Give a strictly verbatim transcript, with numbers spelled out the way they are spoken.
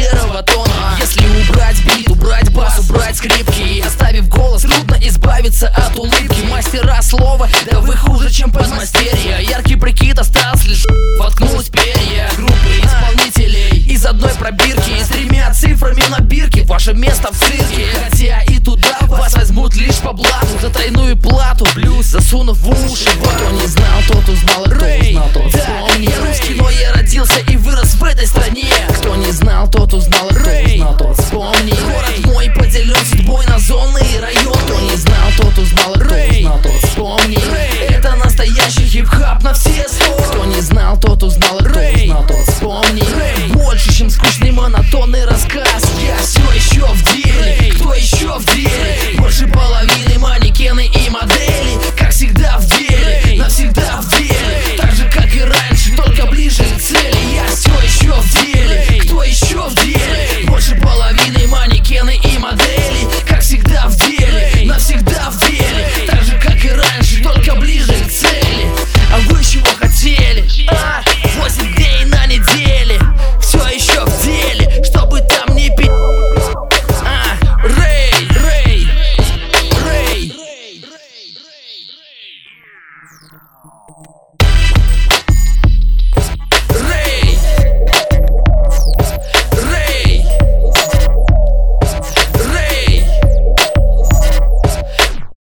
серого тона. Если убрать бит, убрать бас, убрать скрипки, оставив голос, трудно избавиться от улыбки. Мастера слова, да вы хуже, чем подмастерья. Яркий прикид остался лишь воткнулась перья. Группы исполнителей из одной пробирки, с тремя цифрами на бирке. Ваше место в цирке, хотя и туда вас возьмут лишь по блату. За тройную плату, плюс засунув в уши. Вот кто не знал, тот узнал, кто узнал, тот вспомнил. Я русский, но я родился и вырос в этой стране. Кто не знал, тот узнал, кто узнал, тот вспомнил. Город мой поделен судьбой на зоны и район. Кто не знал, тот узнал, кто узнал, тот вспомнил. Это настоящий хип-хап на все сто. Кто не знал, тот узнал, кто узнал, тот вспомнил. Больше, чем скучный монотонный рассказ.